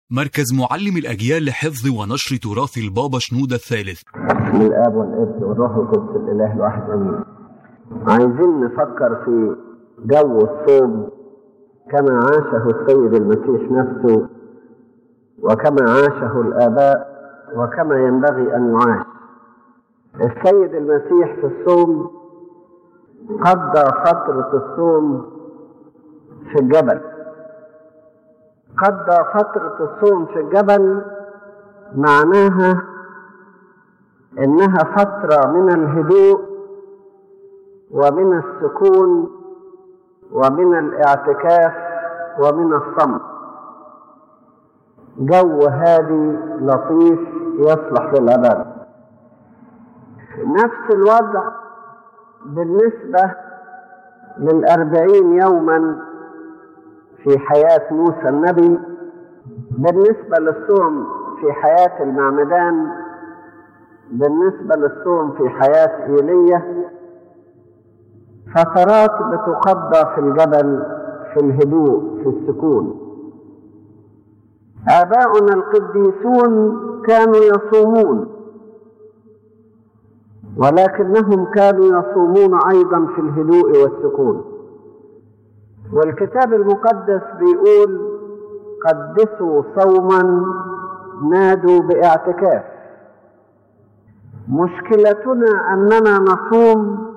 مركز معلم الأجيال لحفظ ونشر تراث البابا شنودة الثالث. بسم الآب والابن والروح القدس الإله الواحد آمين. عايزين نفكر في جو الصوم كما عاشه السيد المسيح نفسه، وكما عاشه الآباء، وكما ينبغي أن يعاش. السيد المسيح في الصوم قضى فترة الصوم في الجبل. قضى فترة الصوم في الجبل معناها إنها فترة من الهدوء ومن السكون ومن الاعتكاف ومن الصمت. جو هادي لطيف يصلح للعبادة. نفس الوضع بالنسبة لل40 يوما في حياة موسى النبي، بالنسبة للصوم في حياة المعمدان، بالنسبة للصوم في حياة إيليا، فترات بتقضى في الجبل في الهدوء في السكون. آباؤنا القديسون كانوا يصومون، ولكنهم كانوا يصومون أيضا في الهدوء والسكون. والكتاب المقدس بيقول: قدسوا صوما نادوا باعتكاف. مشكلتنا أننا نصوم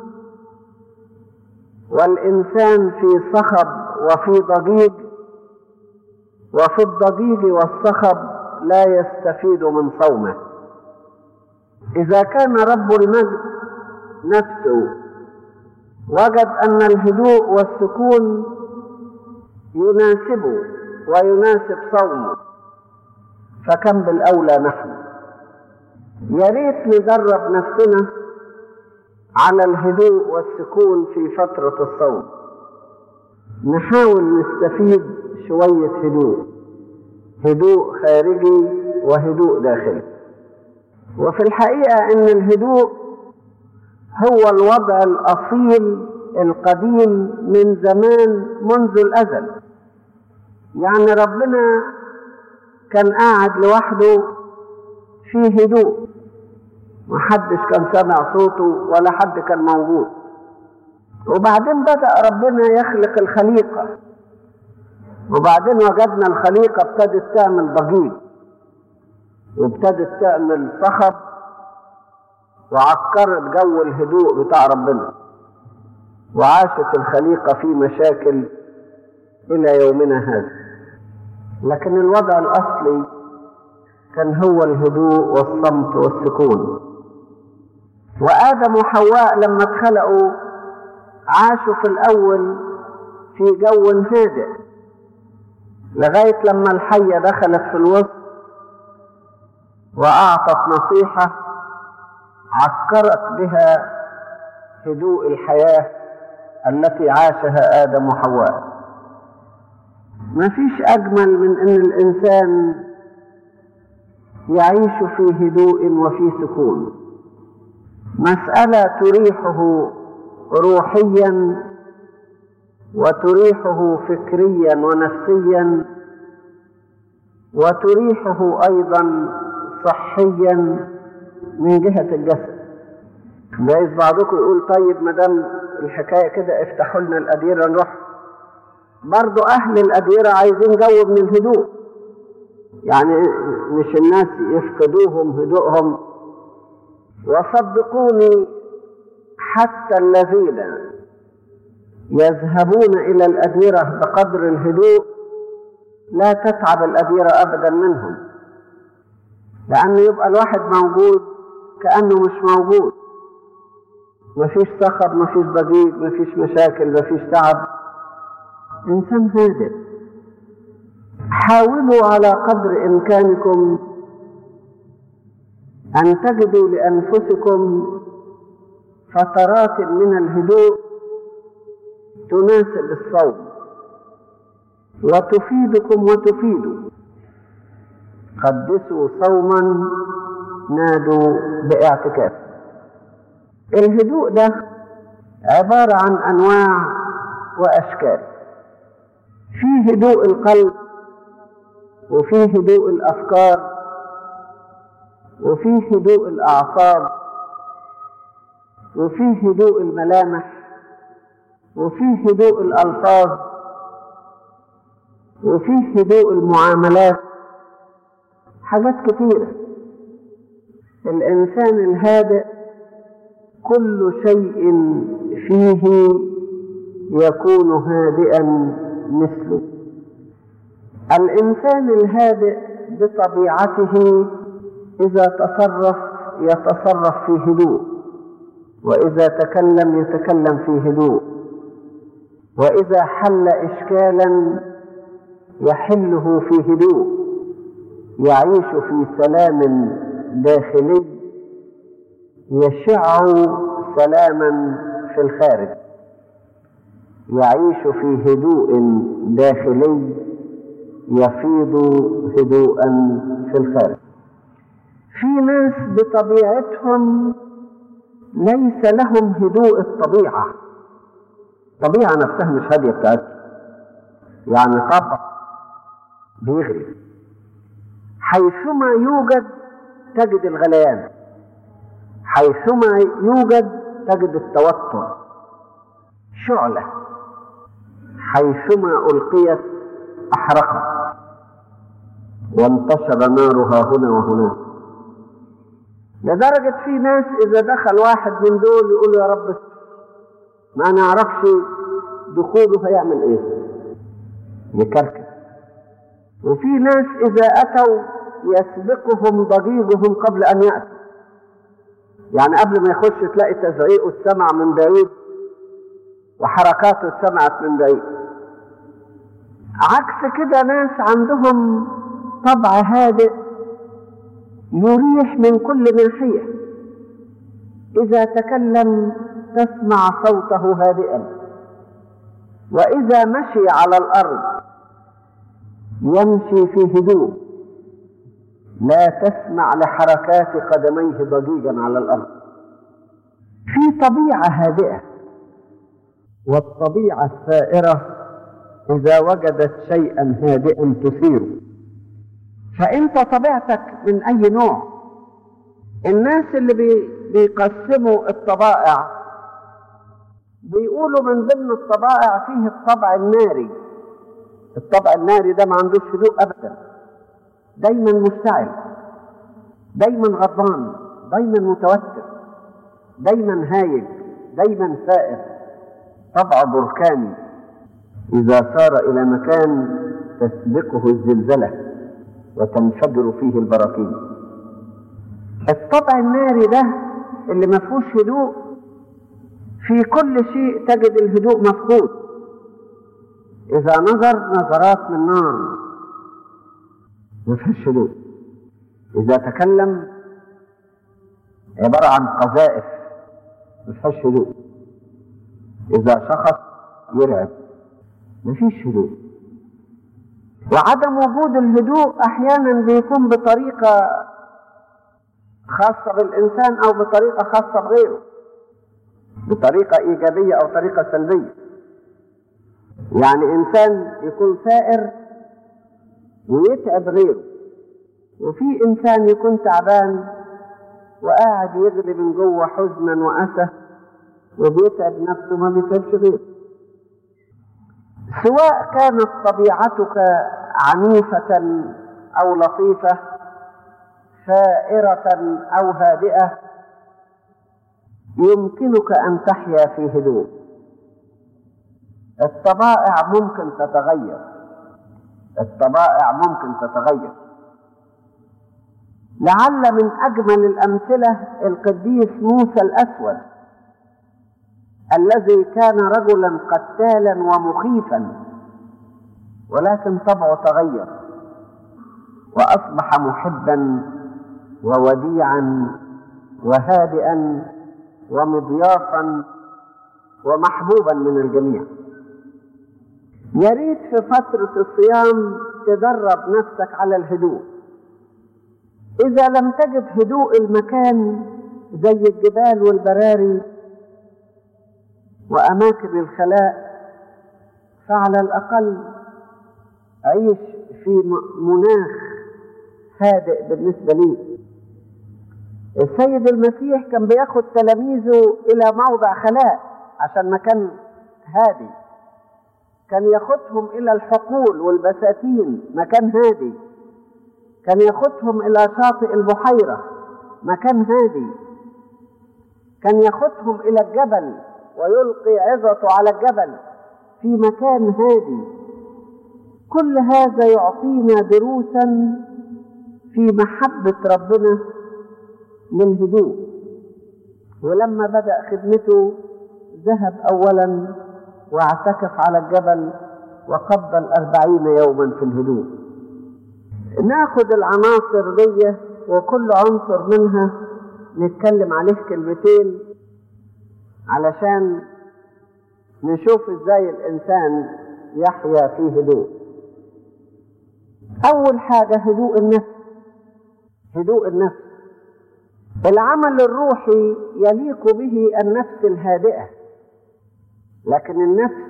والإنسان في صخب وفي ضجيج، وفي الضجيج والصخب لا يستفيد من صومه. إذا كان رب المجد نفسه وجد أن الهدوء والسكون يناسبه ويناسب صومه، فكم بالأولى نحن. يا ريت ندرب نفسنا على الهدوء والسكون في فترة الصوم. نحاول نستفيد شوية هدوء خارجي وهدوء داخلي. وفي الحقيقة إن الهدوء هو الوضع الأصيل القديم من زمان منذ الأزل. يعني ربنا كان قاعد لوحده في هدوء، محدش كان سمع صوته ولا حد كان موجود. وبعدين بدأ ربنا يخلق الخليقة، وبعدين وجدنا الخليقة ابتدت تعمل ضجيج، وابتدت تعمل صخب، وعكرت جو الهدوء بتاع ربنا، وعاشت الخليقة في مشاكل إلى يومنا هذا. لكن الوضع الأصلي كان هو الهدوء والصمت والسكون. وآدم وحواء لما اتخلقوا عاشوا في الأول في جو هادئ، لغاية لما الحية دخلت في الوسط وأعطت نصيحة عكرت بها هدوء الحياة التي عاشها آدم وحواء. ما فيش أجمل من أن الإنسان يعيش في هدوء وفي سكون. مسألة تريحه روحيا وتريحه فكريا ونفسيا، وتريحه أيضا صحيا من جهة الجسد. جايز بعضكم يقول: طيب مدام الحكاية كده افتحوا لنا الأديرة نروح. برضو أهل الأديرة عايزين جو من الهدوء، يعني مش الناس يفقدوهم هدوءهم. وصدقوني حتى الذين يذهبون إلى الأديرة بقدر الهدوء لا تتعب الأديرة أبدا منهم، لأنه يبقى الواحد موجود كأنه مش موجود، مفيش صخب، مفيش ضجيج، مفيش مشاكل، مفيش تعب. إنسان هادئ. حاولوا على قدر إمكانكم أن تجدوا لأنفسكم فترات من الهدوء تناسب الصوم وتفيدكم وتفيدوا. قدسوا صوما نادوا باعتكاف. الهدوء ده عبارة عن أنواع وأشكال. في هدوء القلب، وفيه هدوء الأفكار، وفيه هدوء الأعصاب، وفيه هدوء الملامح، وفيه هدوء الألفاظ، وفيه هدوء المعاملات، حاجات كثيرة. الإنسان الهادئ كل شيء فيه يكون هادئا مثله. الإنسان الهادئ بطبيعته إذا تصرف يتصرف في هدوء، وإذا تكلم يتكلم في هدوء، وإذا حل إشكالا يحله في هدوء، يعيش في سلام داخلي يشع سلاما في الخارج، يعيش في هدوء داخلي يفيض هدوءا في الخارج. في ناس بطبيعتهم ليس لهم هدوء الطبيعة، الطبيعة نفسها مش هادية بتاعتهم، يعني طبع بيغلي، حيثما يوجد تجد الغليان، حيثما يوجد تجد التوتر، شعلة حيثما ألقيت أحرقت، وانتشر نارها هنا وهناك. لدرجة في ناس إذا دخل واحد من دول يقول يا رب ما نعرفش دخوله هيعمل إيه، يكركب. وفي ناس إذا أتوا يسبقهم ضجيجهم قبل أن يأتوا، يعني قبل ما يخش تلاقي تزعيقه اتسمع من بعيد وحركاته اتسمعت من بعيد. عكس كده ناس عندهم طبع هادئ يريح من كل ناحية، إذا تكلم تسمع صوته هادئا، وإذا مشي على الأرض يمشي في هدوء، لا تسمع لحركات قدميه ضجيجا على الأرض. في طبيعة هادئة، والطبيعة الثائرة إذا وجدت شيئا هادئا تثيره. فأنت طبيعتك من أي نوع؟ الناس اللي بيقسموا الطبائع بيقولوا من ضمن الطبائع فيه الطبع الناري. الطبع الناري ده ما عندوش هدوء أبدا، دايما مشتعل، دايما غضبان، دايما متوتر، دايما هايج، دايما ثائر، طبع بركاني إذا سار إلى مكان تسبقه الزلزلة وتنفجر فيه البراكين. الطبع الناري ده اللي ما فيهوش هدوء، في كل شيء تجد الهدوء مفقود. إذا نظر نظرات من نار ما فيهاش هدوء، إذا تكلم عبارة عن قذائف ما فيهاش هدوء، إذا شخص يرعب ما فيش هدوء. وعدم وجود الهدوء أحيانا بيكون بطريقة خاصة بالإنسان أو بطريقة خاصة بغيره، بطريقة إيجابية أو طريقة سلبية. يعني إنسان يكون ثائر ويتعب غيره، وفي إنسان يكون تعبان وقاعد يغلي من جوه حزنا وأسى وبيتعب نفسه ما بيتعبش غيره. سواء كانت طبيعتك عنيفة أو لطيفة، ثائرة أو هادئة، يمكنك أن تحيا في هدوء. الطبائع ممكن تتغير، الطبائع ممكن تتغير. لعل من أجمل الأمثلة القديس موسى الأسود الذي كان رجلا قتالا ومخيفا، ولكن طبعه تغير وأصبح محبا ووديعا وهادئا ومضيافا ومحبوبا من الجميع. يريد في فترة الصيام تدرب نفسك على الهدوء. إذا لم تجد هدوء المكان زي الجبال والبراري وأماكن الخلاء، فعلى الأقل عيش في مناخ هادئ بالنسبة لي. السيد المسيح كان بياخد تلاميذه إلى موضع خلاء عشان مكان هادي، كان ياخدهم إلى الحقول والبساتين مكان هادي، كان ياخدهم إلى شاطئ البحيرة مكان هادي، كان ياخدهم إلى الجبل ويلقي عظته على الجبل في مكان هادي. كل هذا يعطينا دروسا في محبة ربنا للهدوء. ولما بدأ خدمته ذهب أولا واعتكف على الجبل وقضى 40 يوما في الهدوء. ناخد العناصر دي وكل عنصر منها نتكلم عليه كلمتين علشان نشوف ازاي الإنسان يحيا في هدوء. أول حاجة هدوء النفس. هدوء النفس العمل الروحي يليق به النفس الهادئة، لكن النفس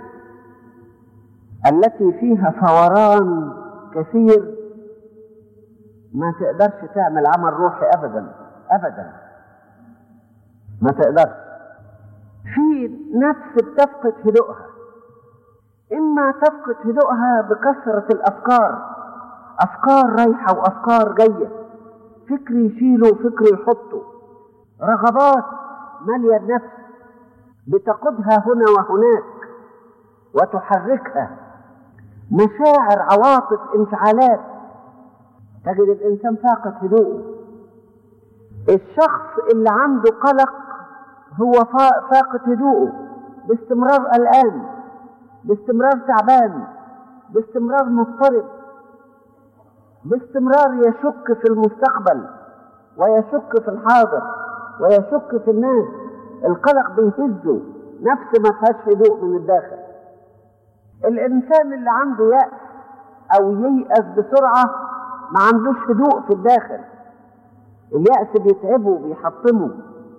التي فيها فوران كثير ما تقدرش تعمل عمل روحي أبدا أبدا، ما تقدرش. في نفس بتفقد هدوءها، إما تفقد هدوءها بكثرة الأفكار، أفكار رايحة وأفكار جاية، فكر يشيله وفكر يحطه، رغبات مالية النفس بتقودها هنا وهناك وتحركها، مشاعر، عواطف، انفعالات، تجد الإنسان فاقد هدوءه. الشخص اللي عنده قلق هو فاقد هدوءه، باستمرار قلقان، باستمرار تعبان، باستمرار مضطرب، باستمرار يشك في المستقبل ويشك في الحاضر ويشك في الناس. القلق بيهزه، نفس ما فيهاش هدوء من الداخل. الإنسان اللي عنده يأس أو ييأس بسرعة ما عندوش هدوء في الداخل، اليأس بيتعبه بيحطمه.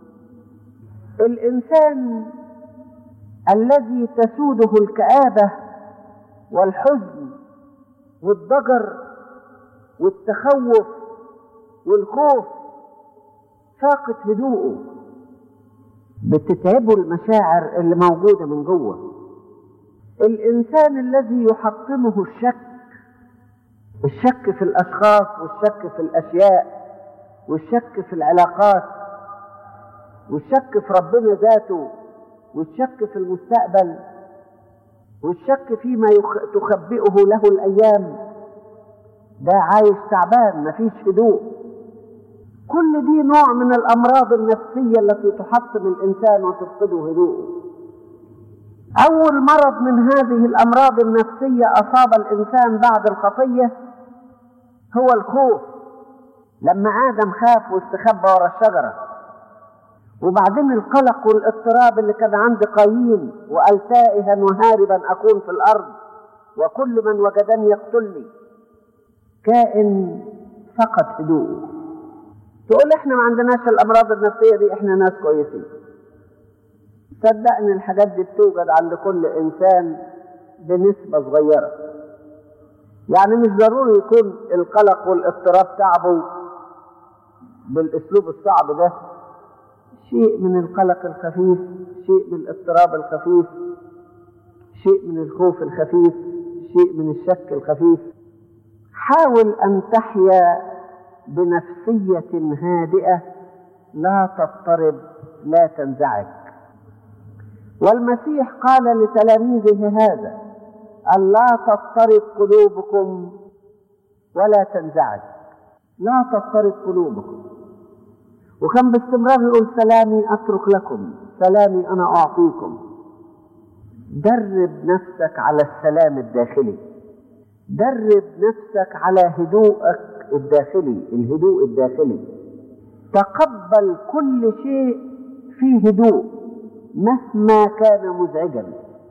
الإنسان الذي تسوده الكآبة والحزن والضجر والتخوف والخوف فاقد هدوءه، بتتعبه المشاعر اللي موجودة من جوه. الإنسان الذي يحطمه الشك في الأشخاص والشك في الأشياء والشك في العلاقات والشك في ربنا ذاته والشك في المستقبل والشك فيما تخبئه له الأيام، ده عايش تعبان، مفيش هدوء. كل دي نوع من الأمراض النفسية التي تحطم الإنسان وتفقده هدوءه. أول مرض من هذه الأمراض النفسية أصاب الإنسان بعد الخطية هو الخوف، لما آدم خاف واستخبى وراء الشجرة. وبعدين القلق والاضطراب اللي كان عند قايين، وقال تائها وهاربا أكون في الأرض وكل من وجدني يقتلني. كائن فقد هدوءه. تقول احنا ما عندناش الأمراض النفسية دي، احنا ناس كويسين. صدقني الحاجات دي بتوجد عند كل إنسان بنسبة صغيرة. يعني مش ضروري يكون القلق والاضطراب تعبه بالأسلوب الصعب ده. شيء من القلق الخفيف، شيء من الاضطراب الخفيف، شيء من الخوف الخفيف، شيء من الشك الخفيف. حاول أن تحيا بنفسية هادئة، لا تضطرب، لا تنزعج. والمسيح قال لتلاميذه هذا: ألا تضطرب قلوبكم ولا تنزعج، لا تضطرب قلوبكم. وكان باستمرار يقول: سلامي أترك لكم، سلامي أنا أعطيكم. درب نفسك على السلام الداخلي، درب نفسك على هدوءك الداخلي، الهدوء الداخلي. تقبل كل شيء فيه هدوء مهما كان مزعجا،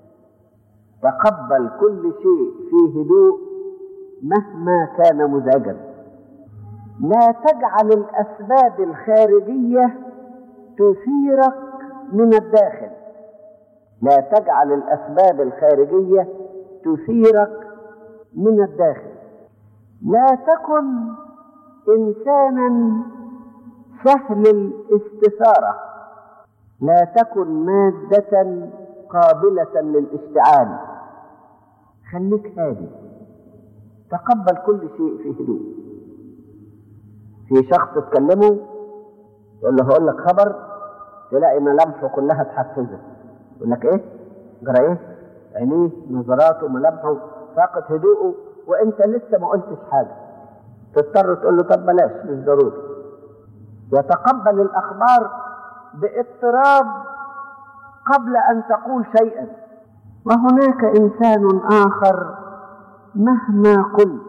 تقبل كل شيء فيه هدوء مهما كان مزعجا. لا تجعل الأسباب الخارجية تثيرك من الداخل، لا تجعل الأسباب الخارجية تثيرك من الداخل. لا تكن إنسانا سهل الاستثارة، لا تكن مادة قابلة للاشتعال. خليك هادي، تقبل كل شيء في هدوء. في شخص تكلمه يقول له هقول لك خبر، تلاقي ملامحه كلها تحفزك، يقول لك ايه جرى ايه، عينيه نظراته ملامحه فاقد هدوءه، وانت لسه ما قلتش حاجه، تضطر تقول له طب بلاش مش ضروري. يتقبل الاخبار باضطراب قبل ان تقول شيئا. وهناك انسان اخر مهما قلت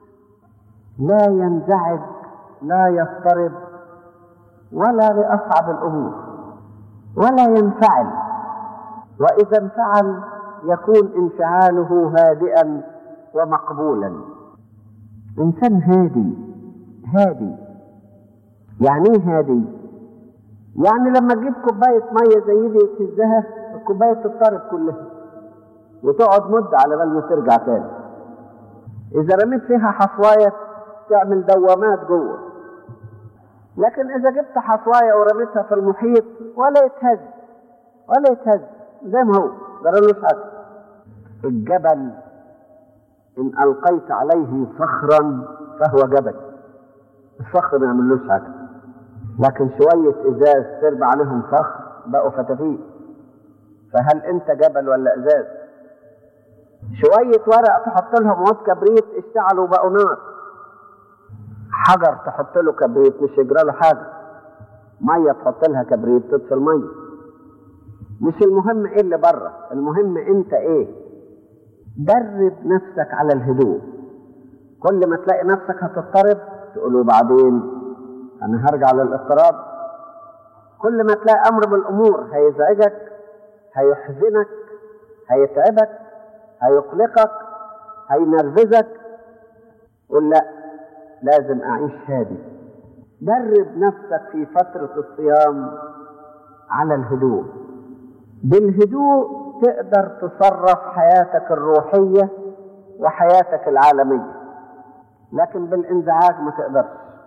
لا ينزعج، لا يضطرب ولا لأصعب الأمور، ولا ينفعل، وإذا انفعل يكون انفعاله هادئا ومقبولا. إنسان هادي. هادي يعني ايه هادي؟ يعني لما تجيب كوباية مية زي دي وتهزها، الكوباية تضطرب كلها وتقعد مدة على بال ما ترجع تاني. إذا رميت فيها حصواية تعمل دوامات جوه، لكن إذا جبت حصواية ورميتها في المحيط ولا يتهز ولا يتهز زي ما هو، جرالوش حاجة. الجبل إن ألقيت عليه صخرا فهو جبل، الصخر ما يعملوش حاجة، لكن شوية إزاز تربى عليهم صخر بقوا فتافيت. فهل أنت جبل ولا إزاز؟ شوية ورق تحط لهم عود كبريت اشتعلوا بقوا نار. حجر تحط له كبريت مش يجرى له حاجة، مية تحط لها كبريت تطفي المية. مش المهم ايه اللي بره، المهم انت ايه. درب نفسك على الهدوء. كل ما تلاقي نفسك هتضطرب تقوله بعدين انا هرجع للاضطراب. كل ما تلاقي امر بالامور هيزعجك، هيحزنك، هيتعبك، هيقلقك، هينرفزك، قل لا، لازم اعيش هادي. درب نفسك في فترة الصيام على الهدوء. بالهدوء تقدر تصرف حياتك الروحية وحياتك العالمية، لكن بالانزعاج ما تقدرش.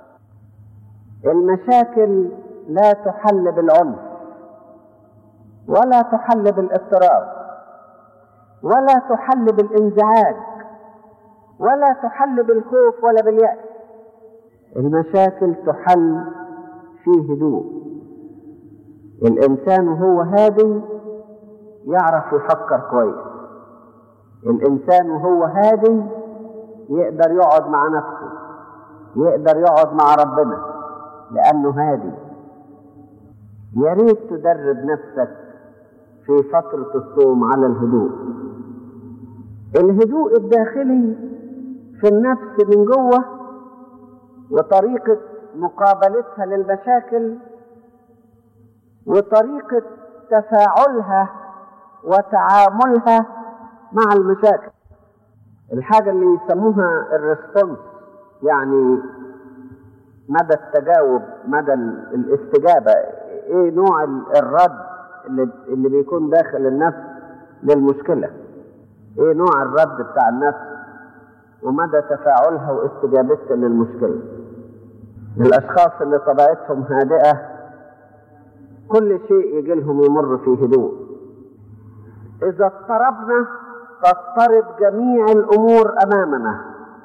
المشاكل لا تحل بالعنف، ولا تحل بالاضطراب، ولا تحل بالانزعاج، ولا تحل بالخوف ولا باليأس. المشاكل تحل في هدوء. الإنسان وهو هادي يعرف يفكر كويس. الإنسان وهو هادي يقدر يقعد مع نفسه، يقدر يقعد مع ربنا لأنه هادي. يا ريت تدرب نفسك في فترة الصوم على الهدوء. الهدوء الداخلي في النفس من جوه، وطريقة مقابلتها للمشاكل، وطريقة تفاعلها وتعاملها مع المشاكل. الحاجة اللي يسموها الريسبونس، يعني مدى التجاوب، مدى الاستجابة، ايه نوع الرد اللي بيكون داخل النفس للمشكلة، ايه نوع الرد بتاع النفس ومدى تفاعلها واستجابتها للمشكلة. الأشخاص اللي طبيعتهم هادئة كل شيء يجي لهم يمر في هدوء. إذا اضطربنا تضطرب جميع الأمور أمامنا،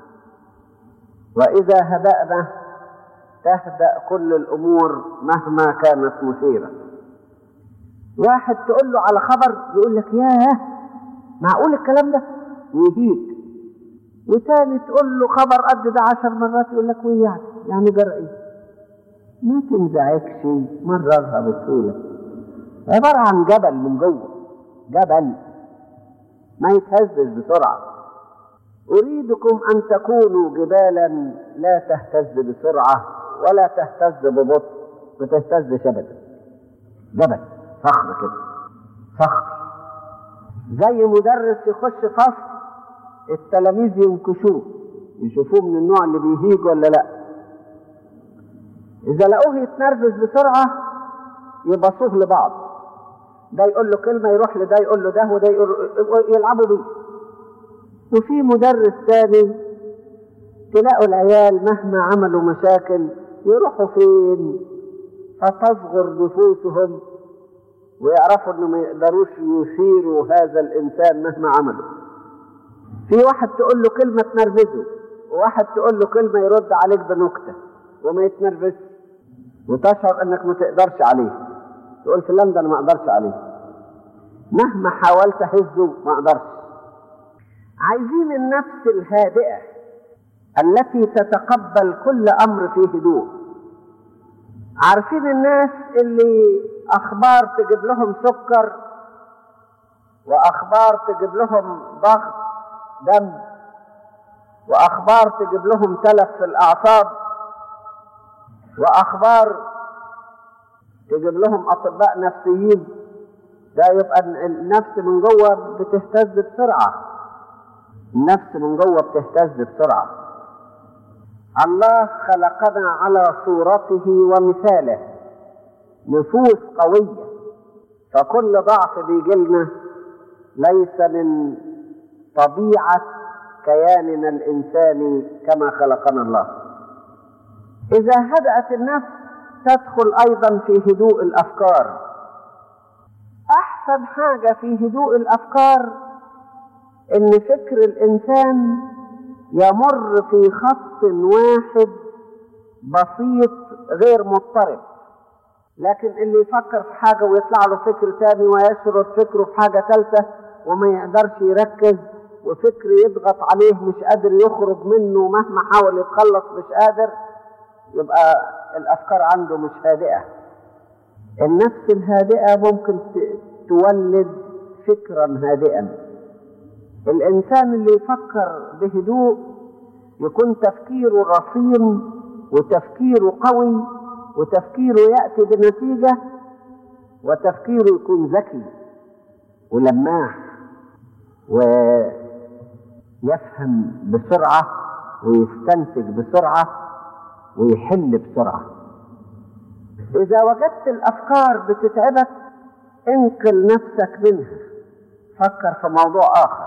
وإذا هدأنا تهدأ كل الأمور مهما كانت مثيرة. واحد تقول له على خبر يقول لك ياه معقول الكلام ده، ويهيك. وتاني تقول له خبر قد ده 10 مرات يقول لك ويه يعني جرى ايه. ما تنزعجش، مررها بسهولة. عبارة عن جبل من جوه، جبل ما يتهزش بسرعة. أريدكم أن تكونوا جبالا لا تهتز بسرعة ولا تهتز ببطء، ما تهتزش أبدا. جبل صخر كده، صخر. زي مدرس يخش فصل التلاميذ ينكشوه يشوفوه من النوع اللي بيهيج ولا لا. إذا لقوه يتنرفز بسرعة يبصوه لبعض، ده يقول له كلمة يروح لده يقول له ده، وده يلعبوا بيه. وفي مدرس ثاني تلاقوا العيال مهما عملوا مشاكل يروحوا فين؟ فتصغر نفوسهم ويعرفوا انه ما يقدروش يثيروا هذا الانسان مهما عملوا. في واحد تقول له كلمة تنرفزه، وواحد تقول له كلمة يرد عليك بنكتة وما يتنرفز، وتشعر انك ما تقدرش عليه، تقول فلان ده انا ما اقدرش عليه، مهما حاولت اهزه ما اقدرش. عايزين النفس الهادئة التي تتقبل كل امر فيه هدوء. عارفين الناس اللي اخبار تجيب لهم سكر، واخبار تجيب لهم ضغط دم، واخبار تجيب لهم تلف في الاعصاب، واخبار تجيب لهم اطباء نفسيين، ده يبقى النفس من جوه بتهتز بسرعه. النفس من جوه بتهتز بسرعه. الله خلقنا على صورته ومثاله، نفوس قويه، فكل ضعف بيجيلنا ليس من طبيعه كياننا الانساني كما خلقنا الله. اذا هدأت النفس تدخل ايضا في هدوء الافكار. احسن حاجه في هدوء الافكار ان فكر الانسان يمر في خط واحد بسيط غير مضطرب. لكن اللي يفكر في حاجه ويطلع له فكر تاني ويشرد فكره في حاجه ثالثه وما يقدرش يركز، وفكر يضغط عليه مش قادر يخرج منه مهما حاول يتخلص مش قادر، يبقى الافكار عنده مش هادئه. النفس الهادئه ممكن تولد فكرا هادئا. الانسان اللي يفكر بهدوء يكون تفكيره رصين وتفكيره قوي وتفكيره ياتي بنتيجه، وتفكيره يكون ذكي ولماح ويفهم بسرعه ويستنتج بسرعه ويحل بسرعه. اذا وجدت الافكار بتتعبك انقل نفسك منها، فكر في موضوع اخر،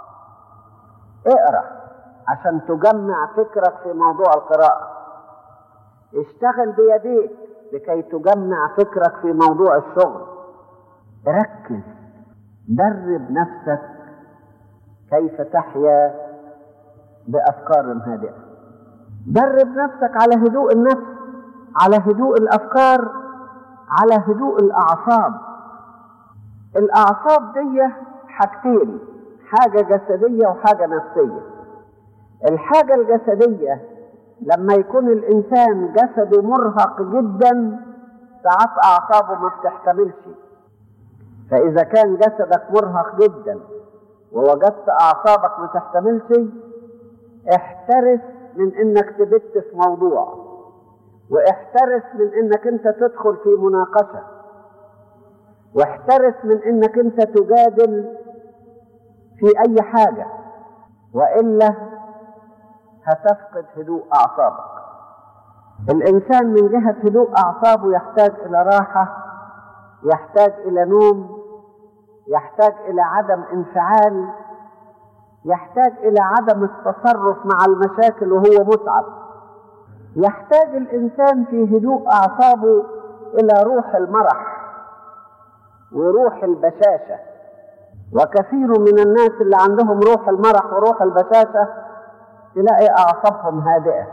اقرا عشان تجمع فكرك في موضوع القراءه، اشتغل بيديك لكي تجمع فكرك في موضوع الشغل، ركز، درب نفسك كيف تحيا بافكار هادئه. درب نفسك على هدوء النفس، على هدوء الافكار، على هدوء الاعصاب. الاعصاب دي حاجتين، حاجه جسديه وحاجه نفسيه. الحاجه الجسديه لما يكون الانسان جسده مرهق جدا ساعات اعصابه ما بتحتملش. فاذا كان جسدك مرهق جدا ووجدت اعصابك ما تحتملش، احترس من انك تبت في موضوع، واحترس من انك انت تدخل في مناقشه، واحترس من انك انت تجادل في اي حاجه، والا هتفقد هدوء اعصابك. الانسان من جهه هدوء اعصابه يحتاج الى راحه، يحتاج الى نوم، يحتاج الى عدم انفعال، يحتاج الى عدم التصرف مع المشاكل وهو متعب. يحتاج الانسان في هدوء اعصابه الى روح المرح وروح البشاشه. وكثير من الناس اللي عندهم روح المرح وروح البشاشه تلاقي اعصابهم هادئه،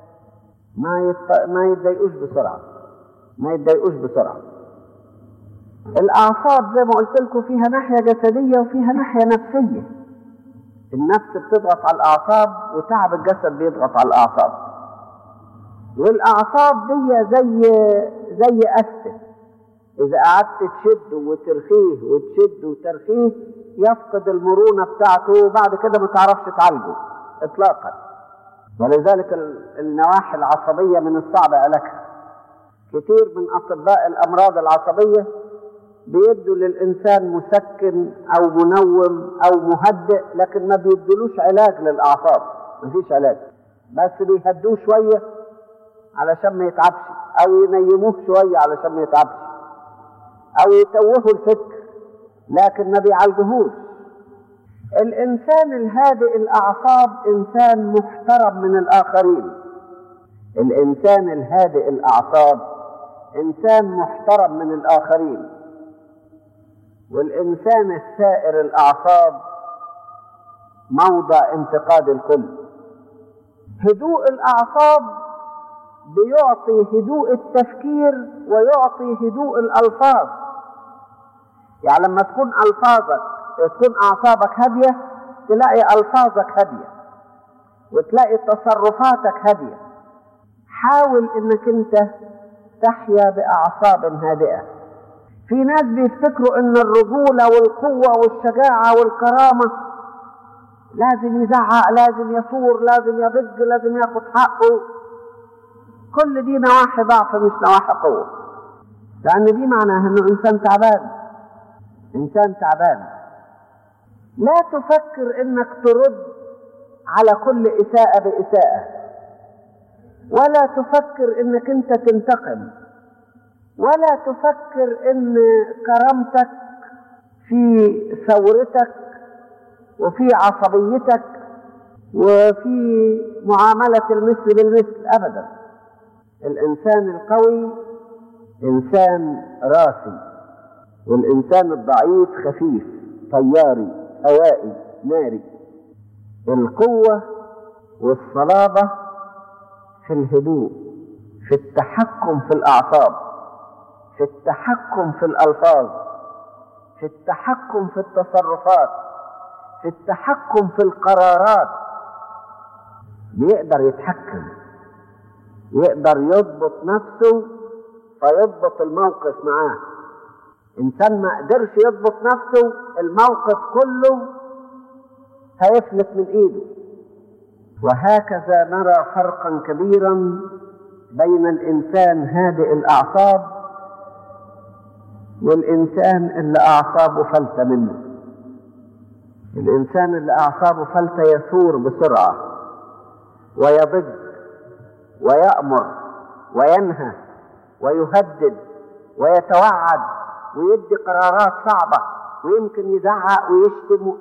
ما يتضايقوش بسرعه. الاعصاب زي ما قلت لكم فيها ناحيه جسديه وفيها ناحيه نفسيه. النفس بتضغط على الاعصاب وتعب الجسد بيضغط على الاعصاب. والاعصاب دي زي اسد، اذا قعدت تشد وترخيه وتشد وترخيه يفقد المرونه بتاعته وبعد كده ما تعرفش تعالجه اطلاقا. ولذلك النواحي العصبيه من الصعب علاجها. كتير من اطباء الامراض العصبيه بيدوا للانسان مسكن او منوم او مهدئ، لكن ما بيدلوش علاج للاعصاب، مفيش علاج، بس بيهدوه شويه علشان ما يتعبش، او ينيموه شويه علشان ما يتعبش، او يتوهوا الفكر، لكن ما بيعالجوهوش. الإنسان الهادئ الأعصاب إنسان محترم من الآخرين. الإنسان الهادئ الأعصاب إنسان محترم من الآخرين. والإنسان السائر الأعصاب موضع انتقاد الكل. هدوء الأعصاب بيعطي هدوء التفكير ويعطي هدوء الألفاظ. يعني لما تكون أعصابك هادية تلاقي ألفاظك هادية وتلاقي تصرفاتك هادية. حاول إنك أنت تحيا بأعصاب هادئة. في ناس بيفتكروا إن الرجولة والقوة والشجاعة والكرامة لازم يزعق، لازم يثور، لازم يضج، لازم ياخد حقه. كل دي نواحي ضعف مش نواحي قوة، لأن دي معناها إنه إنسان تعبان. إنسان تعبان. لا تفكر إنك ترد على كل إساءة بإساءة، ولا تفكر إنك أنت تنتقم، ولا تفكر إن كرامتك في ثورتك وفي عصبيتك وفي معاملة المثل بالمثل أبدا. الإنسان القوي إنسان راسي، والإنسان الضعيف خفيف، طياري، هوائي، ناري. القوة والصلابة في الهدوء، في التحكم في الأعصاب، في التحكم في الألفاظ، في التحكم في التصرفات، في التحكم في القرارات. بيقدر يتحكم، يقدر يضبط نفسه فيضبط الموقف معاه. إنسان ما قدرش يضبط نفسه الموقف كله هيفلت من إيده. وهكذا نرى فرقا كبيرا بين الإنسان هادئ الأعصاب والإنسان اللي أعصابه فلتة منه. الإنسان اللي أعصابه فلتة يثور بسرعة ويضج ويأمر وينهى ويهدد ويتوعد ويدي قرارات صعبة، ويمكن يزعق ويشتم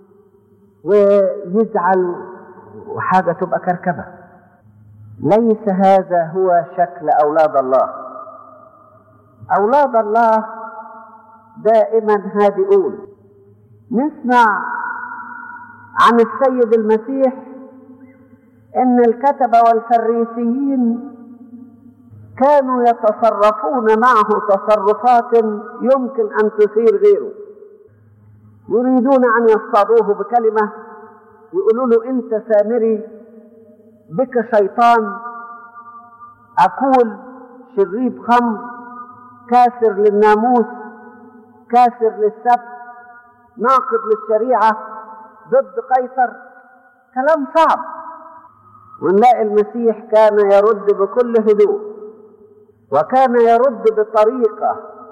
ويزعل وحاجة تبقى كركبة. ليس هذا هو شكل أولاد الله. أولاد الله دائما هادئون. نسمع عن السيد المسيح إن الكتبة والفريسيين كانوا يتصرفون معه تصرفات يمكن أن تثير غيره. يريدون أن يصطادوه بكلمة، يقولوا له أنت سامري، بك شيطان، أكول، شريب خمر، كاسر للناموس، كاسر للسبت، ناقض للشريعة، ضد قيصر. كلام صعب. ونلاقي المسيح كان يرد بكل هدوء، وكان يرد بطريقة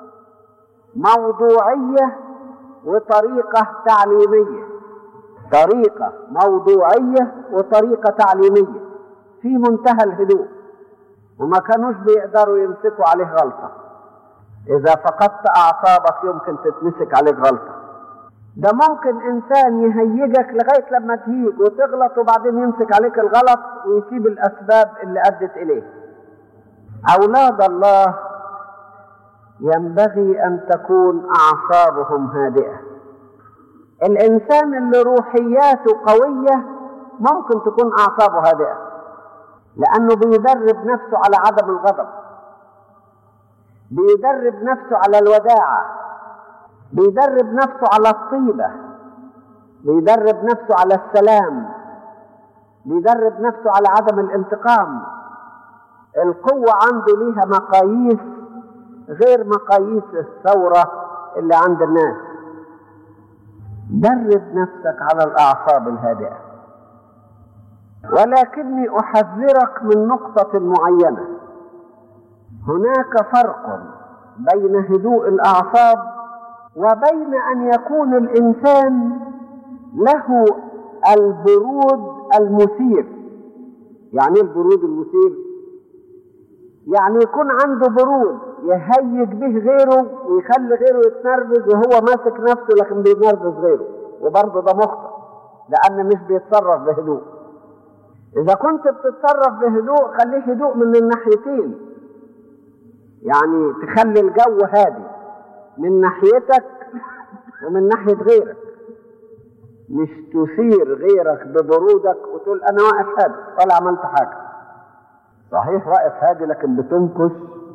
موضوعية وطريقة تعليمية. طريقة موضوعية وطريقة تعليمية في منتهى الهدوء، وما كانوش بيقدروا يمسكوا عليه غلطة. إذا فقدت أعصابك يمكن تتمسك عليك غلطة. ده ممكن إنسان يهيجك لغاية لما تهيج وتغلط، وبعدين يمسك عليك الغلط ويسيب الأسباب اللي أدت إليه. أولاد الله ينبغي أن تكون أعصابهم هادئة. الإنسان اللي روحياته قوية ممكن تكون أعصابه هادئة، لأنه بيدرب نفسه على عدم الغضب، بيدرب نفسه على الوداعة، بيدرب نفسه على الطيبة، بيدرب نفسه على السلام، بيدرب نفسه على عدم الانتقام. القوة عنده ليها مقاييس غير مقاييس الثورة اللي عند الناس. درب نفسك على الأعصاب الهادئة. ولكني أحذرك من نقطة معينة. هناك فرق بين هدوء الأعصاب وبين أن يكون الإنسان له البرود المثير. يعني البرود المثير يعني يكون عنده برود يهيج به غيره ويخلي غيره يتنرفز، وهو ماسك نفسه لكن بينرفز غيره، وبرضه ده مخطئ، لأن مش بيتصرف بهدوء. إذا كنت بتتصرف بهدوء خليه هدوء من الناحيتين، يعني تخلي الجو هادي من ناحيتك ومن ناحية غيرك، مش تثير غيرك ببرودك وتقول أنا واقف هادي ولا عملت حاجة. صحيح واقف هادي لكن بتنكش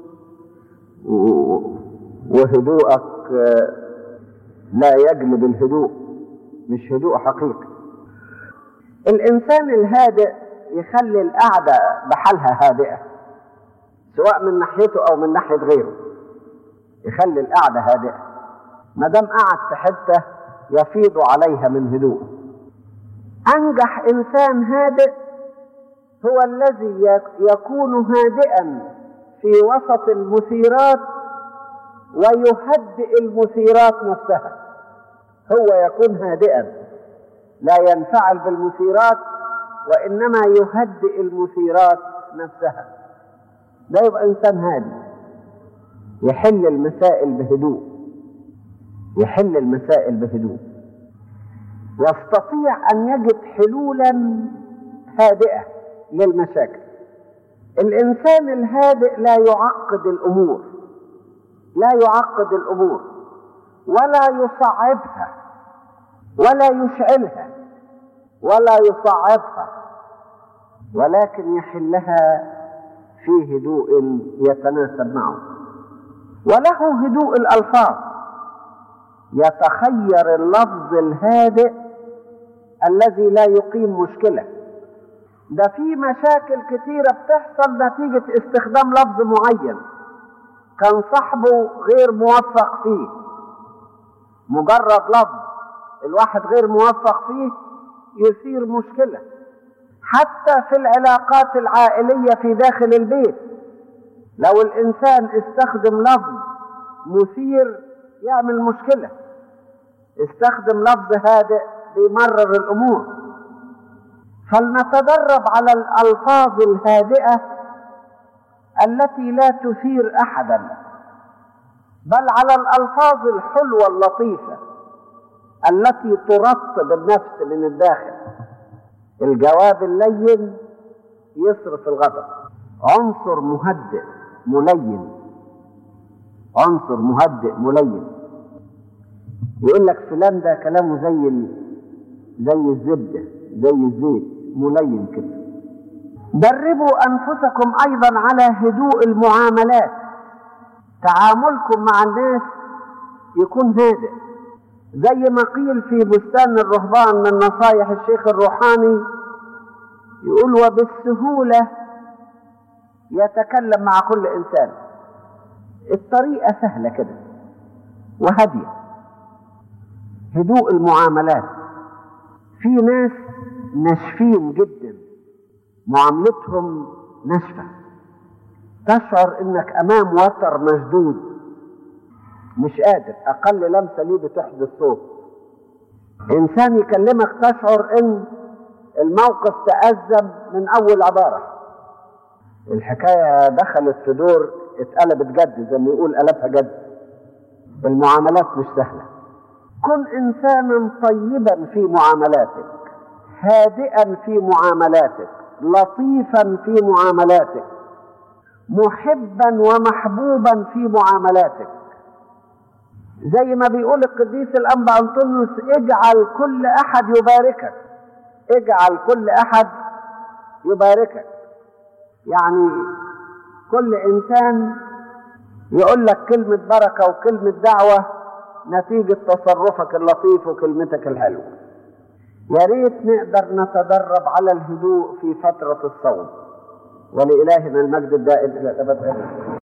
وهدوءك لا يجلب الهدوء، مش هدوء حقيقي. الإنسان الهادئ يخلي القعدة بحالها هادئة، سواء من ناحيته أو من ناحية غيره، يخلي القعدة هادئة. ما دام قعد في حتة يفيض عليها من هدوء. أنجح إنسان هادئ هو الذي يكون هادئا في وسط المثيرات ويهدئ المثيرات نفسها. هو يكون هادئا لا ينفعل بالمثيرات وإنما يهدئ المثيرات نفسها. ده يبقى إنسان هادئ، يحل المسائل بهدوء، يحل المسائل بهدوء، يستطيع أن يجد حلولا هادئة للمشاكل. الإنسان الهادئ لا يعقد الأمور، لا يعقد الأمور ولا يصعبها ولا يشعلها ولا يصعبها، ولكن يحلها في هدوء يتناسب معه. وله هدوء الألفاظ، يتخير اللفظ الهادئ الذي لا يقيم مشكلة. ده في مشاكل كتيرة بتحصل نتيجة استخدام لفظ معين كان صاحبه غير موفق فيه. مجرد لفظ الواحد غير موفق فيه يثير مشكلة. حتى في العلاقات العائلية في داخل البيت، لو الإنسان استخدم لفظ مثير يعمل مشكلة، استخدم لفظ هادئ بيمرر الأمور. فلنتدرب على الألفاظ الهادئة التي لا تثير أحدا، بل على الألفاظ الحلوة اللطيفة التي ترطب النفس من الداخل. الجواب اللين يصرف الغضب. عنصر مهدئ ملين، عنصر مهدئ ملين. يقول لك فلان ده كلامه زي الزبدة، زي الزيت، ملين كده. دربوا أنفسكم أيضا على هدوء المعاملات. تعاملكم مع الناس يكون هادئ، زي ما قيل في بستان الرهبان من نصايح الشيخ الروحاني، يقول وبالسهولة يتكلم مع كل إنسان. الطريقة سهلة كده وهادية. هدوء المعاملات. في ناس ناشفين جدا، معاملتهم ناشفة، تشعر انك امام وتر مشدود مش قادر، اقل لمسة ليه بتحدث صوت. انسان يكلمك تشعر ان الموقف تأزم من اول عبارة. الحكاية دخلت في دور اتقلبت جد، زي ما يقول قلبها جد. المعاملات مش سهلة. كن انسانا طيبا في معاملاتك، هادئا في معاملاتك، لطيفا في معاملاتك، محبا ومحبوبا في معاملاتك. زي ما بيقول القديس الأنبا أنطونيوس اجعل كل أحد يباركك، اجعل كل أحد يباركك. يعني كل إنسان يقول لك كلمة بركة وكلمة دعوة نتيجة تصرفك اللطيف وكلمتك الحلوة. يا ريت نقدر نتدرب على الهدوء في فترة الصوم. ولإلهنا المجد الدائم إلى الأبد.